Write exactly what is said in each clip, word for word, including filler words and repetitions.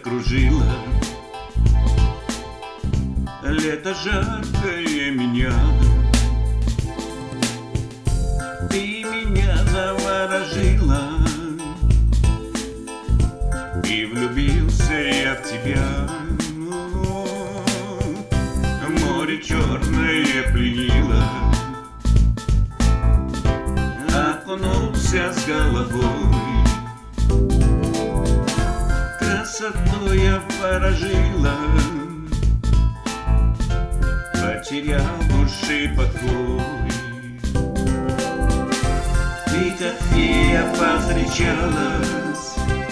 окружило. Лето жаркое меня, ты меня заворожила, и влюбился я в тебя. Море черное пленило, окунулся с головой, красотой я поражила, потерял души покой. Ты как фея повстречалась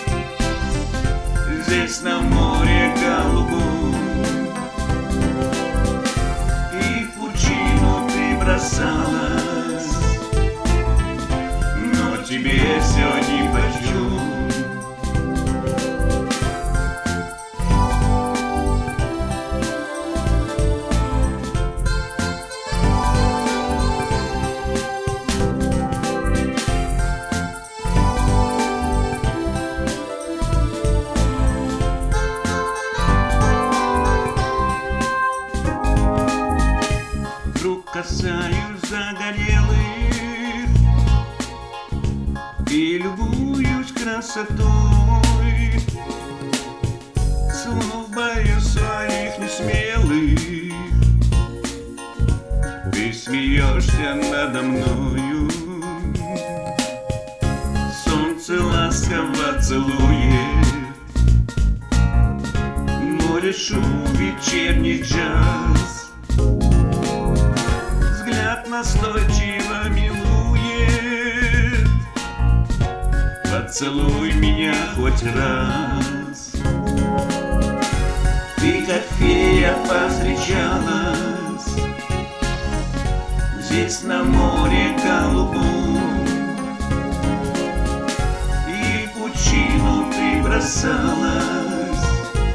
здесь на море голубом, и в пучину ты бросалась, но тебе все нипочем. Касаюсь загорелых и любуюсь красотой, слов боюсь своих несмелых. Ты смеешься надо мною, солнце ласково целует, море шум, вечерний джаз, настойчиво милует. Поцелуй меня хоть раз. Ты как фея повстречалась здесь на море голубом, и в пучину ты бросалась,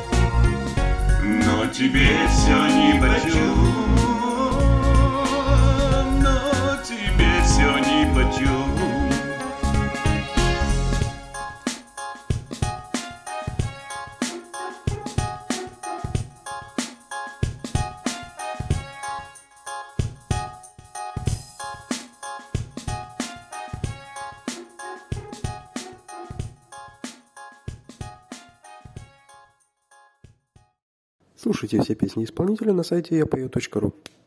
но тебе все нипочем. Все нипочем. Слушайте все песни исполнителя на сайте я пою точка ру.